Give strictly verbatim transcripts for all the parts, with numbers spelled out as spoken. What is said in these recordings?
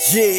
Yeah.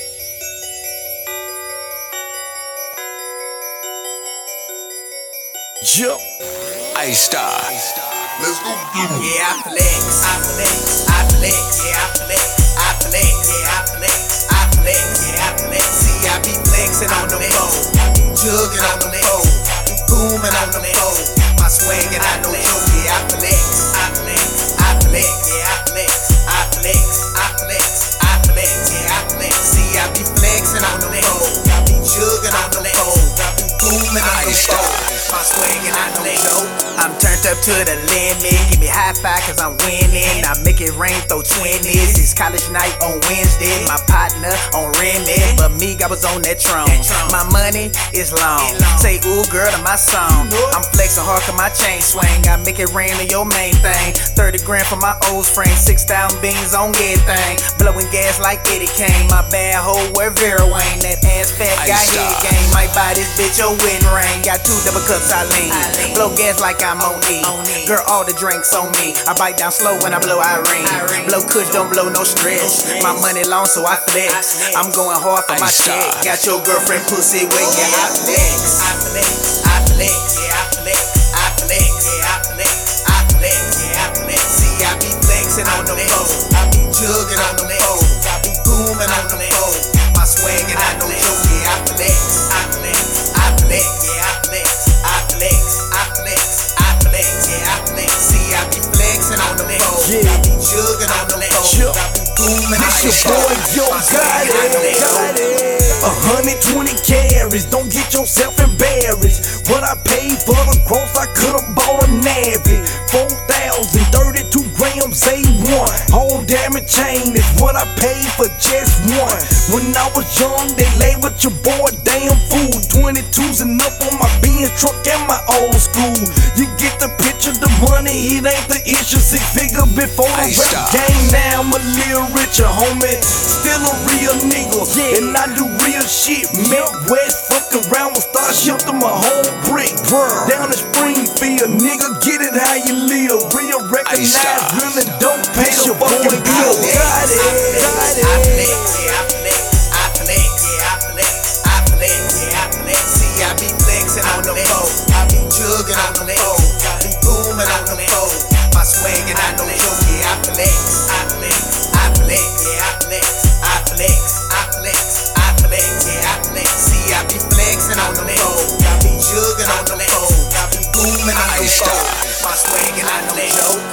Jump. I-Star. Let's go get it. Yeah, I flex, I flex, I flex, yeah, I flex, I flex, yeah, I flex, I flex, yeah, I flex. See, I be flexing on the phone, jugging on the phone, booming on the phone. My swag and I know joke, yeah, I flex, I flex, I flex, yeah, I flex, I flex, I flex, I flex, yeah, I flex. See, I be flexing on the phone, I be jugging on the phone, I be booming on the phone. My swag and I know joke. I'm turned up to the limit. Give me high five cause I'm winning. I make it rain, throw twenties. It's college night on Wednesday. My partner on Remy, but me, I was on that throne. My money is long. Say ooh girl to my song. I'm flexing hard cause my chain swing. I make it rain to your main thing. thirty grand for my old frame. six thousand beans on everything. Blowing gas like Eddie Kane. My bad hoe wear Vera Wayne. That ass fat got head game. Might buy this bitch a wedding ring. Got two double cups I lean. Blow gas like I'm on E. Girl, all the drinks on me. I bite down slow when I blow Irene. Blow kush, don't blow no stress. My money long, so I flex. I'm going hard for my check. Got your girlfriend pussy wet, yeah, I flex. I flex, I flex, yeah, I flex. I flex, yeah, I flex. I flex, yeah, I flex. See, I be flexing on the phone. I be jugging on the phone. I be booming on the phone. My swag and I know joke, yeah, I flex. I flex, I flex, yeah, I flex. I flex, I flex, I flex, yeah, I flex. See, I be flexing on the phone. Yeah. I be jugging on the phone. I be booming on This the your boy, phone. yo, My swag got and I know it, joke. got it. one hundred twenty carries, don't get yourself embarrassed. What I paid for the cross, I could've bought a Navy. four thousand thirty-two grams A one. Whole diamond chain is what I paid for just one. When I was young, they labeled your boy damn fool. twenty-twos and up on my Benz truck and my old school. You get the picture, the money, it ain't the issue. Six figure before the rap game, now I'm a little richer, homie. Still a real nigga, and I do real shit. Melt West, fuck around with start shifting my whole brick. Down in Springfield, nigga, get it how you live. Real recognize, really don't pay your fucking bill. Got it, got it. I flex, yeah, I flex. I flex, yeah, I flex. I flex, yeah, I flex. See, I be flexing on the phone. I be jugging on the phone. I be booming on the phone. My swag and I know joke, yeah, I flex. I flex, I flex, yeah, I flex. I flex, I flex, I flex, yeah, I flex. See, I be flexing on the phone. I be jugging on the phone. I be booming on the phone. My swag and I know joke.